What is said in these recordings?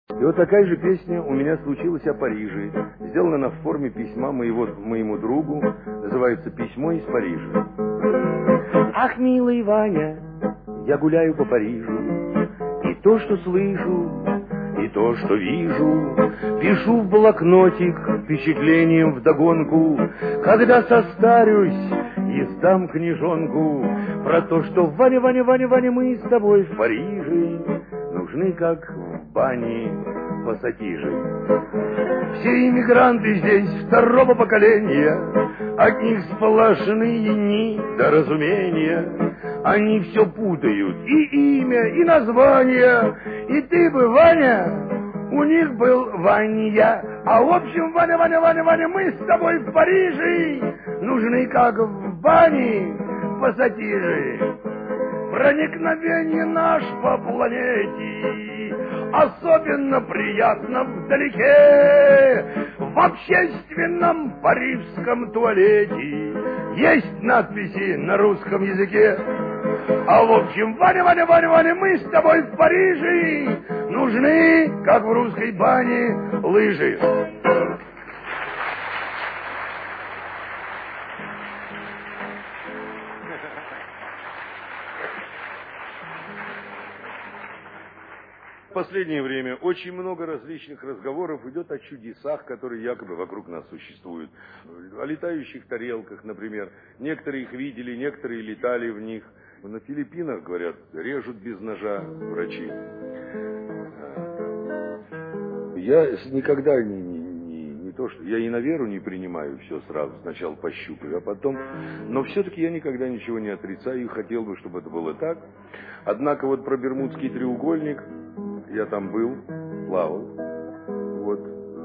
И вот такая же песня у меня случилась о Париже. Сделана она в форме письма моему другу. Называется «Письмо из Парижа». Ах, милый Ваня, я гуляю по Парижу, и то, что слышу, и то, что вижу, пишу в блокнотик впечатлением вдогонку. Когда состарюсь и сдам книжонку про то, что Ваня, Ваня, Ваня, Ваня, мы с тобой в Париже нужны, как в бане пассатижи. Все иммигранты здесь второго поколения, от них сплошные недоразумения. Они все путают, и имя, и название. И ты бы, Ваня, у них был Ваня. А в общем, Ваня, Ваня, Ваня, Ваня, мы с тобой в Париже нужны, как в бане пассатижи. Проникновение наш по планете особенно приятно вдалеке. В общественном парижском туалете есть надписи на русском языке. А в общем, Ваня, Ваня, Ваня, Ваня, мы с тобой в Париже нужны, как в русской бане, лыжи. В последнее время очень много различных разговоров идет о чудесах, которые якобы вокруг нас существуют. О летающих тарелках, например. Некоторые их видели, некоторые летали в них. На Филиппинах, говорят, режут без ножа врачи. Я никогда не то, что... Я и на веру не принимаю все сразу. Сначала пощупаю, а потом... Но все-таки я никогда ничего не отрицаю и хотел бы, чтобы это было так. Однако вот про Бермудский треугольник... Я там был, плавал, вот,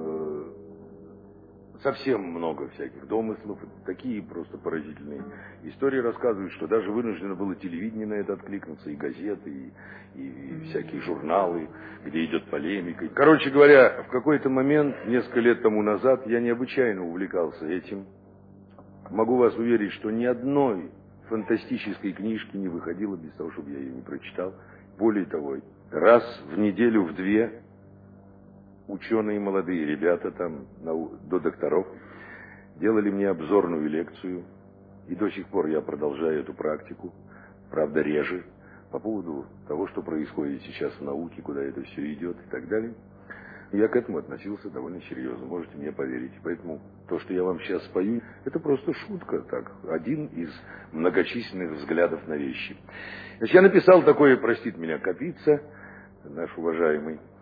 совсем много всяких домыслов, такие просто поразительные истории рассказывают, что даже вынуждено было телевидение на это откликнуться, и газеты, и всякие журналы, где идет полемика. Короче говоря, в какой-то момент, несколько лет тому назад, я необычайно увлекался этим. Могу вас уверить, что ни одной фантастической книжки не выходило без того, чтобы я ее не прочитал. Более того, раз в неделю, в две, ученые молодые ребята там, до докторов, делали мне обзорную лекцию. И до сих пор я продолжаю эту практику, правда реже, по поводу того, что происходит сейчас в науке, куда это все идет и так далее. Я к этому относился довольно серьезно, можете мне поверить. Поэтому то, что я вам сейчас спою, это просто шутка, так, один из многочисленных взглядов на вещи. Значит, я написал такое, простит меня Капица, наш уважаемый